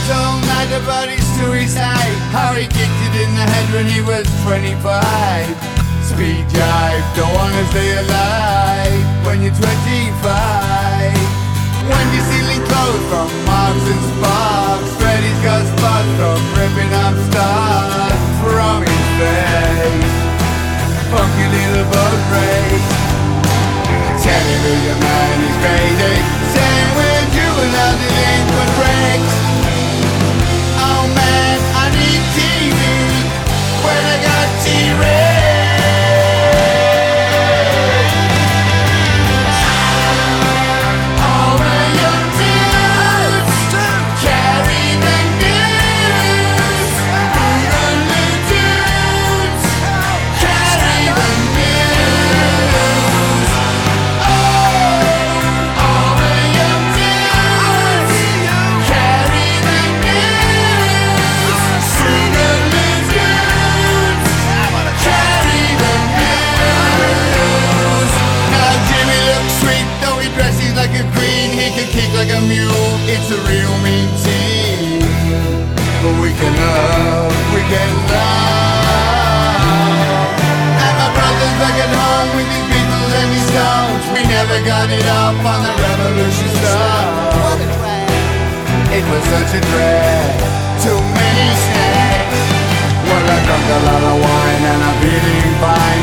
song like about his suicide, how he kicked it in the head when he was 25. Speed jive, don't wanna stay alive when you're 25. When you're stealing clothes from Marks and Sparks, Freddy's got spots from ripping up stars from his face. Funky little boat race, television man is crazy, saying we're juvenile delinquent breaks. Oh man, I need TV when I got T-Rex. All the young dudes carry the news. All the dudes carry the news. All the young dudes carry the news. Single dudes carry the news. Now Jimmy looks sweet, though he dresses like a queen. He can kick like a mule, it's a real mean team. But we can love, we can love. And my brother's back at home with his Beatles and his Stones. We never got it up on the revolution stuff. It was such a drag, too many snacks. Well, I drank a lot of wine and I'm feeling fine.